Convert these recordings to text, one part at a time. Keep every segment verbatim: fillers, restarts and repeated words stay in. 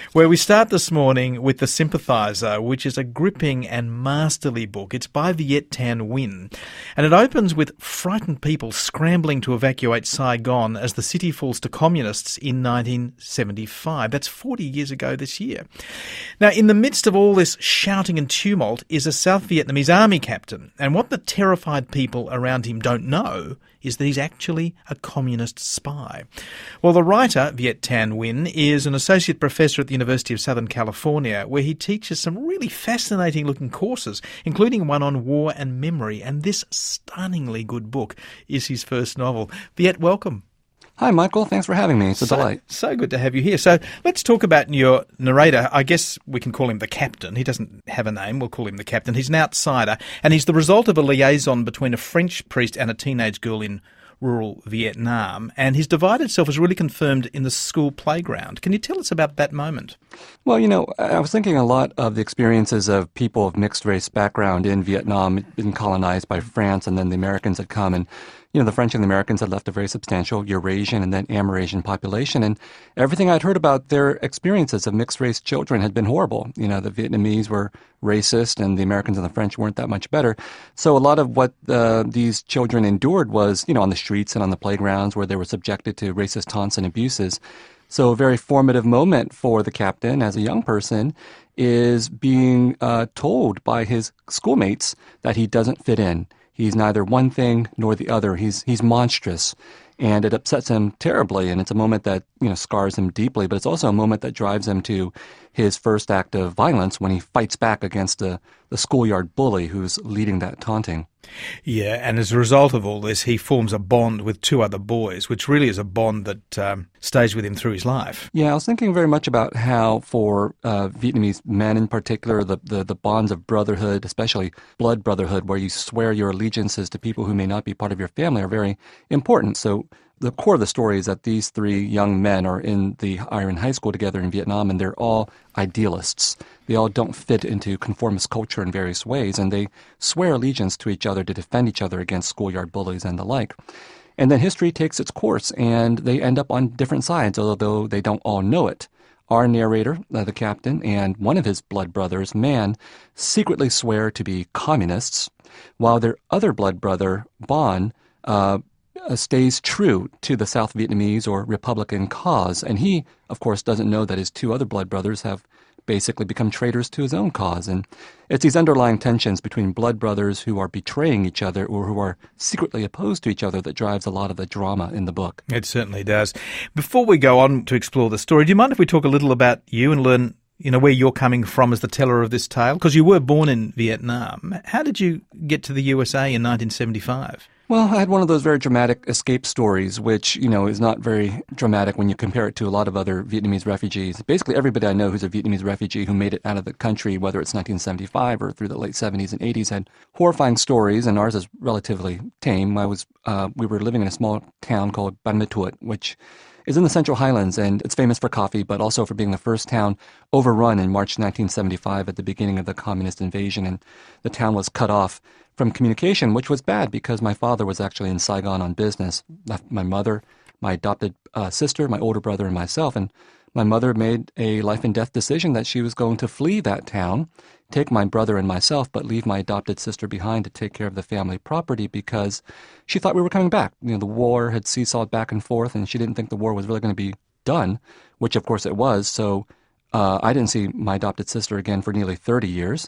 where we start this morning with The Sympathiser, which is a gripping and masterly book. It's by Viet Thanh Nguyen, and it opens with frightened people scrambling to evacuate Saigon as the city falls to communists in nineteen seventy-five. That's forty years ago this year. Now, in the midst of all this shouting and tumult is a South Vietnamese army captain, and what the terrified people around him don't know is that he's actually a communist spy. Well, the writer, Viet Thanh Nguyen, is an associate professor at the University of Southern California, where he teaches some really fascinating-looking courses, including one on war and memory, and this stunningly good book is his first novel. Viet, welcome. Hi, Michael. Thanks for having me. It's a so, delight. So good to have you here. So let's talk about your narrator. I guess we can call him the captain. He doesn't have a name. We'll call him the captain. He's an outsider, and he's the result of a liaison between a French priest and a teenage girl in rural Vietnam, and his divided self is really confirmed in the school playground. Can you tell us about that moment? Well, you know, I was thinking a lot of the experiences of people of mixed race background in Vietnam, being colonized by France, and then the Americans had come, and you know, the French and the Americans had left a very substantial Eurasian and then Amerasian population, and everything I'd heard about their experiences of mixed-race children had been horrible. You know, the Vietnamese were racist, and the Americans and the French weren't that much better. So a lot of what uh, these children endured was, you know, on the streets and on the playgrounds where they were subjected to racist taunts and abuses. So a very formative moment for the captain as a young person is being uh, told by his schoolmates that he doesn't fit in. He's neither one thing nor the other. He's he's monstrous, and it upsets him terribly. And it's a moment that, you know, scars him deeply. But it's also a moment that drives him to his first act of violence when he fights back against the, the schoolyard bully who's leading that taunting. Yeah, and as a result of all this, he forms a bond with two other boys, which really is a bond that um, stays with him through his life. Yeah, I was thinking very much about how for uh, Vietnamese men in particular, the, the, the bonds of brotherhood, especially blood brotherhood, where you swear your allegiances to people who may not be part of your family, are very important. So the core of the story is that these three young men are in the Iron High School together in Vietnam, and they're all idealists. They all don't fit into conformist culture in various ways, and they swear allegiance to each other to defend each other against schoolyard bullies and the like. And then history takes its course, and they end up on different sides, although they don't all know it. Our narrator, uh, the captain, and one of his blood brothers, Man, secretly swear to be communists, while their other blood brother, Bon, uh, Uh, stays true to the South Vietnamese or Republican cause. And he, of course, doesn't know that his two other blood brothers have basically become traitors to his own cause. And it's these underlying tensions between blood brothers who are betraying each other or who are secretly opposed to each other that drives a lot of the drama in the book. It certainly does. Before we go on to explore the story, do you mind if we talk a little about you and learn, you know, where you're coming from as the teller of this tale? Because you were born in Vietnam. How did you get to the U S A in nineteen seventy-five? Well, I had one of those very dramatic escape stories, which, you know, is not very dramatic when you compare it to a lot of other Vietnamese refugees. Basically, everybody I know who's a Vietnamese refugee who made it out of the country, whether it's nineteen seventy-five or through the late seventies and eighties, had horrifying stories, and ours is relatively tame. I was, uh, we were living in a small town called Ban Ma Thuột, which is in the Central Highlands, and it's famous for coffee, but also for being the first town overrun in March nineteen seventy-five at the beginning of the communist invasion, and the town was cut off from communication, which was bad because my father was actually in Saigon on business, left my mother, my adopted uh, sister, my older brother, and myself, and my mother made a life and death decision that she was going to flee that town, take my brother and myself, but leave my adopted sister behind to take care of the family property because she thought we were coming back. You know, the war had seesawed back and forth, and she didn't think the war was really going to be done, which of course it was. So uh, I didn't see my adopted sister again for nearly thirty years.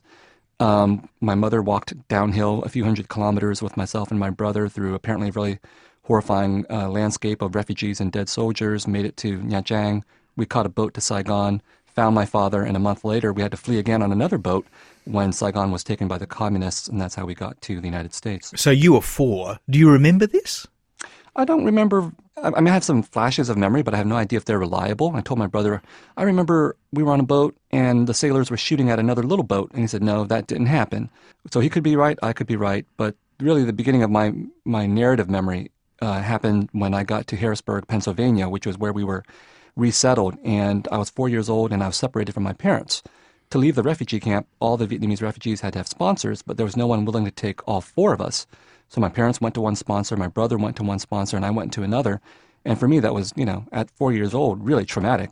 Um, my mother walked downhill a few hundred kilometers with myself and my brother through apparently a really horrifying uh, landscape of refugees and dead soldiers, made it to Nha Trang. We caught a boat to Saigon, found my father, and a month later we had to flee again on another boat when Saigon was taken by the communists, and that's how we got to the United States. So you were four. Do you remember this? I don't remember. I mean, I have some flashes of memory, but I have no idea if they're reliable. I told my brother, I remember we were on a boat and the sailors were shooting at another little boat. And he said, no, that didn't happen. So he could be right, I could be right. But really the beginning of my, my narrative memory uh, happened when I got to Harrisburg, Pennsylvania, which was where we were resettled. And I was four years old and I was separated from my parents. To leave the refugee camp, all the Vietnamese refugees had to have sponsors, but there was no one willing to take all four of us. So my parents went to one sponsor, my brother went to one sponsor, and I went to another. And for me, that was, you know, at four years old, really traumatic.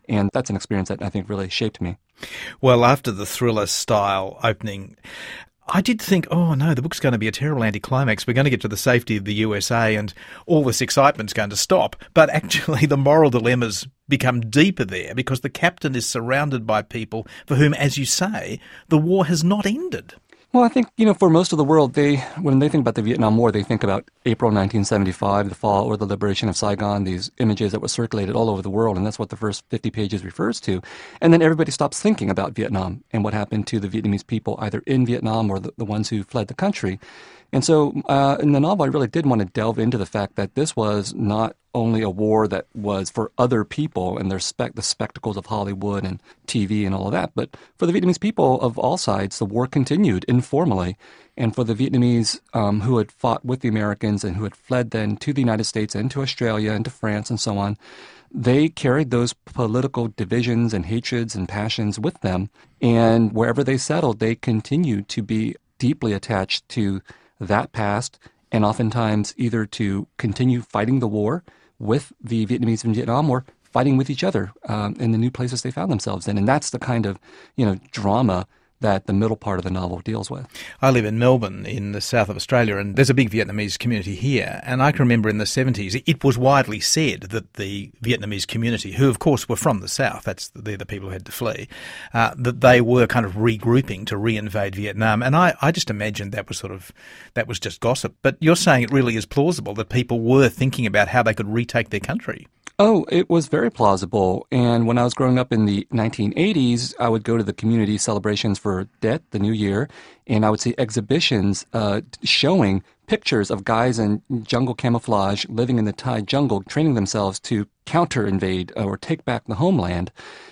And that's an experience that I think really shaped me. Well, after the thriller-style opening, I did think, oh no, the book's going to be a terrible anticlimax. We're going to get to the safety of the U S A and all this excitement's going to stop. But actually the moral dilemmas become deeper there because the captain is surrounded by people for whom, as you say, the war has not ended. Well, I think, you know, for most of the world, they when they think about the Vietnam War, they think about April nineteen seventy-five, the fall or the liberation of Saigon, these images that were circulated all over the world, and that's what the first fifty pages refers to. And then everybody stops thinking about Vietnam and what happened to the Vietnamese people, either in Vietnam or the, the ones who fled the country. And so uh, in the novel, I really did want to delve into the fact that this was not only a war that was for other people and their spec- the spectacles of Hollywood and T V and all of that, but for the Vietnamese people of all sides, the war continued informally. And for the Vietnamese um, who had fought with the Americans and who had fled then to the United States and to Australia and to France and so on, they carried those political divisions and hatreds and passions with them. And wherever they settled, they continued to be deeply attached to that past, and oftentimes either to continue fighting the war with the Vietnamese in Vietnam or fighting with each other um, in the new places they found themselves in. And that's the kind of, you know, drama that the middle part of the novel deals with. I live in Melbourne in the south of Australia, and there's a big Vietnamese community here. And I can remember in the seventies, it was widely said that the Vietnamese community, who of course were from the south, that's they're the people who had to flee, uh, that they were kind of regrouping to re-invade Vietnam. And I, I just imagined that was sort of, that was just gossip. But you're saying it really is plausible that people were thinking about how they could retake their country. Oh, it was very plausible. And when I was growing up in the nineteen eighties, I would go to the community celebrations for Tet, the New Year, and I would see exhibitions uh, showing pictures of guys in jungle camouflage living in the Thai jungle, training themselves to counter-invade or take back the homeland.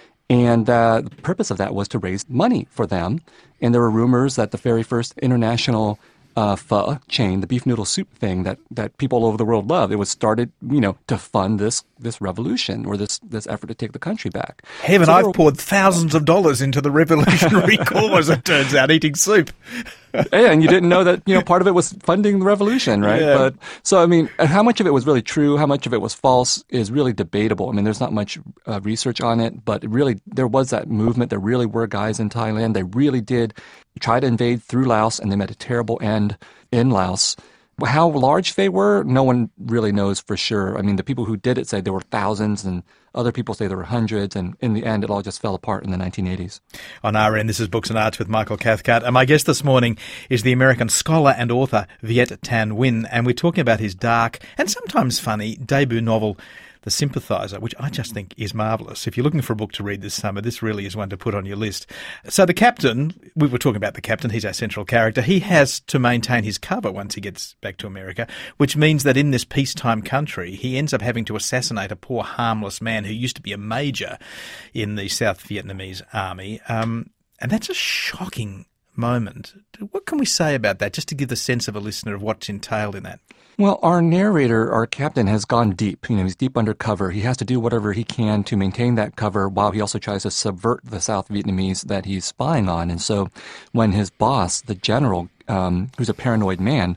And uh, the purpose of that was to raise money for them. And there were rumors that the very first international Uh, pho chain, the beef noodle soup thing that, that people all over the world love. It was started, you know, to fund this this revolution or this this effort to take the country back. Heaven, so I've were, poured thousands of dollars into the revolutionary cause, it turns out, eating soup. Yeah, and you didn't know that, you know, part of it was funding the revolution, right? Yeah. But so, I mean, how much of it was really true, how much of it was false is really debatable. I mean, there's not much uh, research on it, but it really, there was that movement. There really were guys in Thailand. They really did try to invade through Laos, and they met a terrible end in Laos. How large they were, no one really knows for sure. I mean, the people who did it say there were thousands, and other people say there were hundreds, and in the end, it all just fell apart in the nineteen eighties. On R N, this is Books and Arts with Michael Cathcart, and my guest this morning is the American scholar and author Viet Thanh Nguyen, and we're talking about his dark and sometimes funny debut novel, The Sympathizer, which I just think is marvellous. If you're looking for a book to read this summer, this really is one to put on your list. So the captain, we were talking about the captain, he's our central character, he has to maintain his cover once he gets back to America, which means that in this peacetime country, he ends up having to assassinate a poor harmless man who used to be a major in the South Vietnamese army. Um, and that's a shocking moment. What can we say about that, just to give the sense of a listener of what's entailed in that? Well, our narrator, our captain, has gone deep. You know, he's deep undercover. He has to do whatever he can to maintain that cover while he also tries to subvert the South Vietnamese that he's spying on. And so when his boss, the general, um, who's a paranoid man,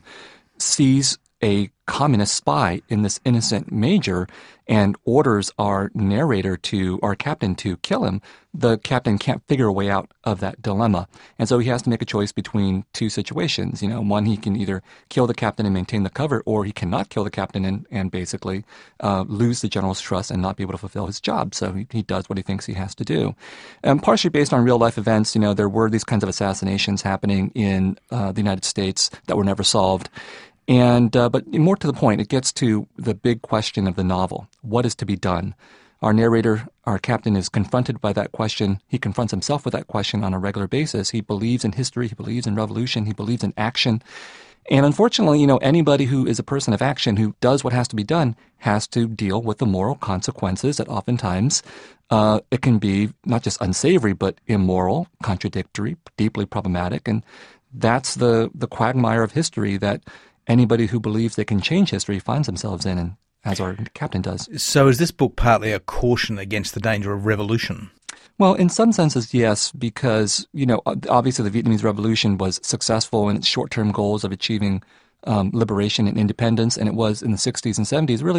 sees a communist spy in this innocent major and orders our narrator to, our captain to kill him, the captain can't figure a way out of that dilemma. And so he has to make a choice between two situations. You know, one, he can either kill the captain and maintain the cover, or he cannot kill the captain and, and basically uh, lose the general's trust and not be able to fulfill his job. So he, he does what he thinks he has to do. And partially based on real life events, you know, there were these kinds of assassinations happening in uh, the United States that were never solved. And uh, but more to the point, it gets to the big question of the novel. What is to be done? Our narrator, our captain, is confronted by that question. He confronts himself with that question on a regular basis. He believes in history. He believes in revolution. He believes in action. And unfortunately, you know, anybody who is a person of action, who does what has to be done, has to deal with the moral consequences that oftentimes uh, it can be not just unsavory, but immoral, contradictory, deeply problematic. And that's the, the quagmire of history that anybody who believes they can change history finds themselves in, and as our captain does. So is this book partly a caution against the danger of revolution? Well, in some senses, yes, because, you know, obviously the Vietnamese Revolution was successful in its short-term goals of achieving um, liberation and independence, and it was in the sixties and seventies really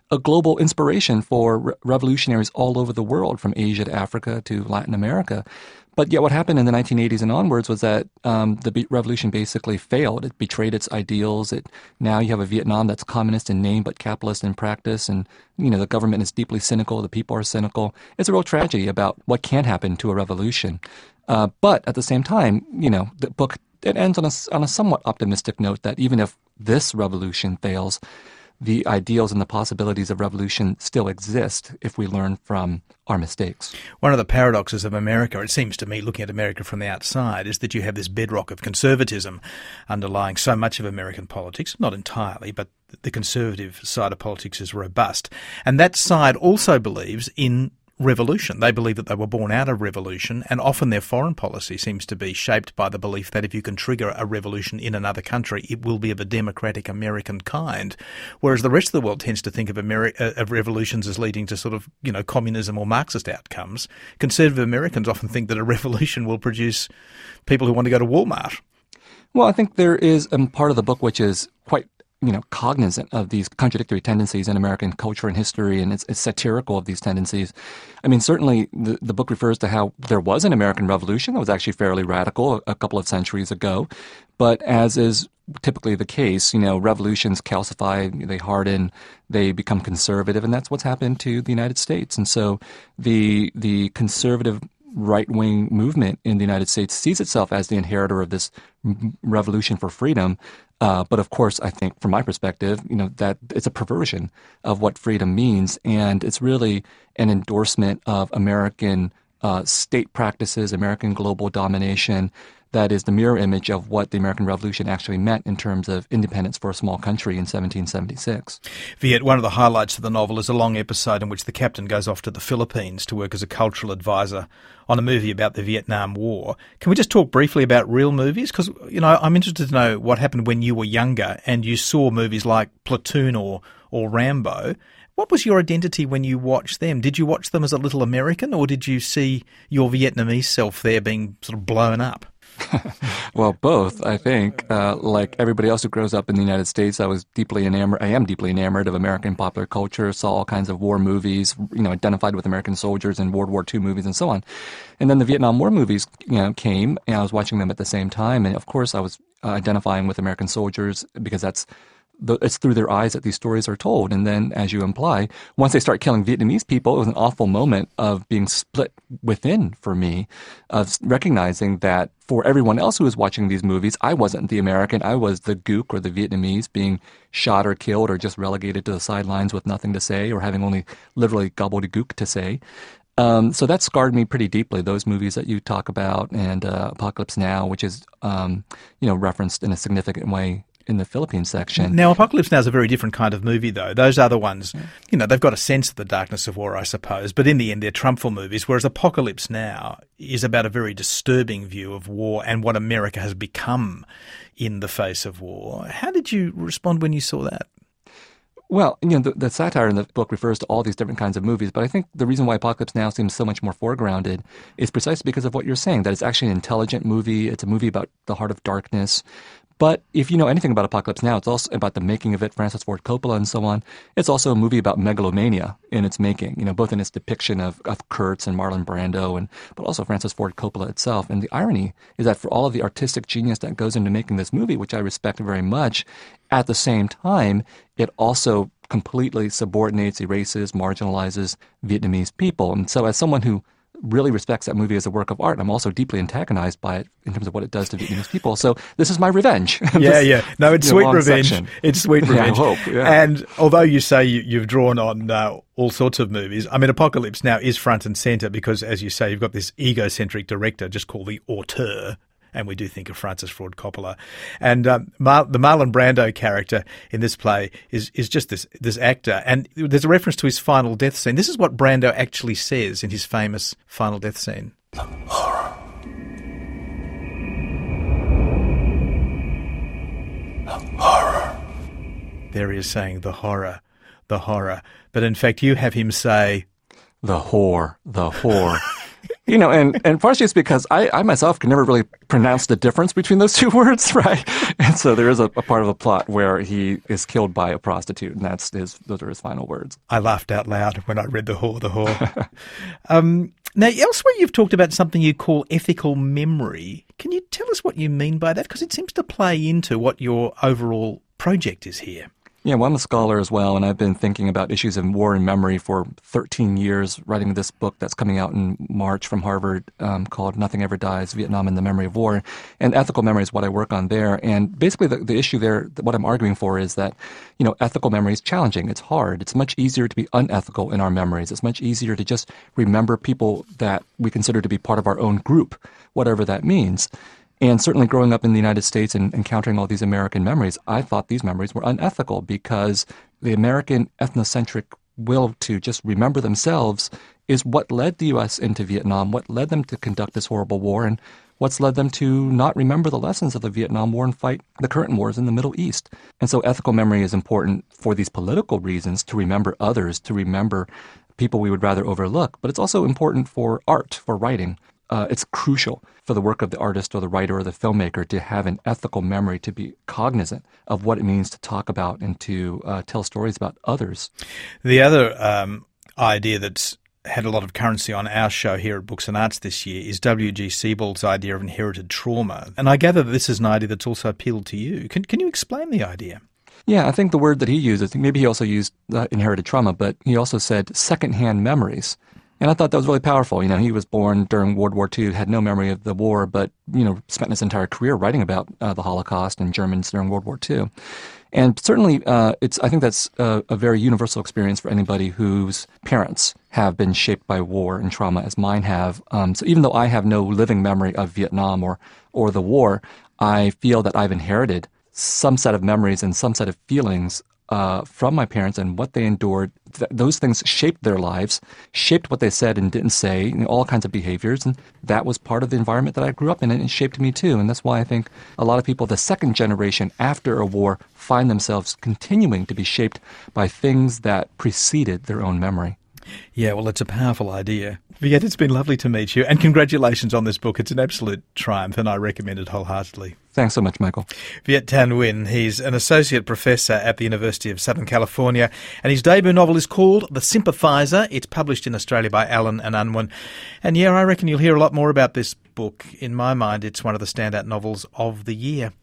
a global inspiration for re- revolutionaries all over the world, from Asia to Africa to Latin America. But yet what happened in the nineteen eighties and onwards was that um, the be- revolution basically failed. It betrayed its ideals. It, now you have a Vietnam that's communist in name but capitalist in practice. And, you know, the government is deeply cynical. The people are cynical. It's a real tragedy about what can happen to a revolution. Uh, but at the same time, you know, the book, it ends on a, on a somewhat optimistic note that even if this revolution fails, the ideals and the possibilities of revolution still exist if we learn from our mistakes. One of the paradoxes of America, it seems to me, looking at America from the outside, is that you have this bedrock of conservatism underlying so much of American politics, not entirely, but the conservative side of politics is robust. And that side also believes in revolution. They believe that they were born out of revolution, and often their foreign policy seems to be shaped by the belief that if you can trigger a revolution in another country, it will be of a democratic American kind. Whereas the rest of the world tends to think of, Ameri- uh, of revolutions as leading to sort of, you know, communism or Marxist outcomes. Conservative Americans often think that a revolution will produce people who want to go to Walmart. Well, I think there is a part of the book which is quite you know, cognizant of these contradictory tendencies in American culture and history, and it's, it's satirical of these tendencies. I mean, certainly the, the book refers to how there was an American Revolution that was actually fairly radical a, a couple of centuries ago. But as is typically the case, you know, revolutions calcify, they harden, they become conservative, and that's what's happened to the United States. And so the the conservative right-wing movement in the United States sees itself as the inheritor of this revolution for freedom. Uh, but of course, I think from my perspective, you know, that it's a perversion of what freedom means. And it's really an endorsement of American uh, state practices, American global domination, that is the mirror image of what the American Revolution actually meant in terms of independence for a small country in seventeen seventy-six. Viet, one of the highlights of the novel is a long episode in which the captain goes off to the Philippines to work as a cultural advisor on a movie about the Vietnam War. Can we just talk briefly about real movies? Because, you know, I'm interested to know what happened when you were younger and you saw movies like Platoon or, or Rambo. What was your identity when you watched them? Did you watch them as a little American, or did you see your Vietnamese self there being sort of blown up? Well, both, I think. Uh, like everybody else who grows up in the United States, I was deeply enamored, I am deeply enamored of American popular culture, saw all kinds of war movies, you know, identified with American soldiers in World War Two movies and so on. And then the Vietnam War movies, you know, came, and I was watching them at the same time. And of course, I was uh, identifying with American soldiers because that's it's through their eyes that these stories are told. And then, as you imply, once they start killing Vietnamese people, it was an awful moment of being split within for me, of recognizing that for everyone else who was watching these movies, I wasn't the American. I was the Gook or the Vietnamese being shot or killed or just relegated to the sidelines with nothing to say or having only literally gobbledygook to say. Um, so that scarred me pretty deeply, those movies that you talk about, and uh, Apocalypse Now, which is, um, you know, referenced in a significant way in the Philippines section. Now, Apocalypse Now is a very different kind of movie, though. Those other ones, yeah. you know, they've got a sense of the darkness of war, I suppose, but in the end, they're Trumpful movies, whereas Apocalypse Now is about a very disturbing view of war and what America has become in the face of war. How did you respond when you saw that? Well, you know, the, the satire in the book refers to all these different kinds of movies, but I think the reason why Apocalypse Now seems so much more foregrounded is precisely because of what you're saying, that it's actually an intelligent movie. It's a movie about the heart of darkness. But if you know anything about Apocalypse Now, it's also about the making of it, Francis Ford Coppola and so on. It's also a movie about megalomania in its making, you know, both in its depiction of, of Kurtz and Marlon Brando, and but also Francis Ford Coppola itself. And the irony is that for all of the artistic genius that goes into making this movie, which I respect very much, at the same time, it also completely subordinates, erases, marginalizes Vietnamese people. And so as someone who really respects that movie as a work of art, I'm also deeply antagonized by it in terms of what it does to Vietnamese people. So this is my revenge. Yeah, this, yeah. No, it's sweet revenge. Section. It's sweet revenge. Yeah, I hope, yeah. And although you say you, you've drawn on uh, all sorts of movies, I mean, Apocalypse Now is front and center because, as you say, you've got this egocentric director just called the auteur. And we do think of Francis Ford Coppola. And um, Mar- the Marlon Brando character in this play is is just this this actor. And there's a reference to his final death scene. This is what Brando actually says in his famous final death scene. The horror. The horror. There he is saying the horror, the horror. But in fact, you have him say... The whore, the whore. You know, and, and partially it's because I, I myself can never really pronounce the difference between those two words, right? And so there is a, a part of a plot where he is killed by a prostitute, and that's his, those are his final words. I laughed out loud when I read The Whore, the Whore. um, now, elsewhere you've talked about something you call ethical memory. Can you tell us what you mean by that? Because it seems to play into what your overall project is here. Yeah, well, I'm a scholar as well, and I've been thinking about issues of war and memory for thirteen years, writing this book that's coming out in March from Harvard um, called Nothing Ever Dies, Vietnam and the Memory of War. And ethical memory is what I work on there. And basically the, the issue there, what I'm arguing for is that, you know, ethical memory is challenging. It's hard. It's much easier to be unethical in our memories. It's much easier to just remember people that we consider to be part of our own group, whatever that means. And certainly growing up in the United States and encountering all these American memories, I thought these memories were unethical because the American ethnocentric will to just remember themselves is what led the U S into Vietnam, what led them to conduct this horrible war, and what's led them to not remember the lessons of the Vietnam War and fight the current wars in the Middle East. And so ethical memory is important for these political reasons, to remember others, to remember people we would rather overlook, but it's also important for art, for writing. Uh, it's crucial for the work of the artist or the writer or the filmmaker to have an ethical memory, to be cognizant of what it means to talk about and to uh, tell stories about others. The other um, idea that's had a lot of currency on our show here at Books and Arts this year is W G Sebald's idea of inherited trauma. And I gather that this is an idea that's also appealed to you. Can, can you explain the idea? Yeah, I think the word that he used, I think maybe he also used uh, inherited trauma, but he also said secondhand memories. And I thought that was really powerful. You know, he was born during World War Two, had no memory of the war, but, you know, spent his entire career writing about uh, the Holocaust and Germans during World War Two. And certainly, uh, it's I think that's a, a very universal experience for anybody whose parents have been shaped by war and trauma, as mine have. Um, so even though I have no living memory of Vietnam or, or the war, I feel that I've inherited some set of memories and some set of feelings Uh, from my parents and what they endured. Th- those things shaped their lives, shaped what they said and didn't say, you know, all kinds of behaviors, and that was part of the environment that I grew up in, and it shaped me too. And that's why I think a lot of people, the second generation after a war, find themselves continuing to be shaped by things that preceded their own memory. Yeah, well, it's a powerful idea. Viet, it's been lovely to meet you, and congratulations on this book. It's an absolute triumph, and I recommend it wholeheartedly. Thanks so much, Michael. Viet Thanh Nguyen, he's an associate professor at the University of Southern California, and his debut novel is called The Sympathizer. It's published in Australia by Allen and Unwin. And yeah, I reckon you'll hear a lot more about this book. In my mind, it's one of the standout novels of the year.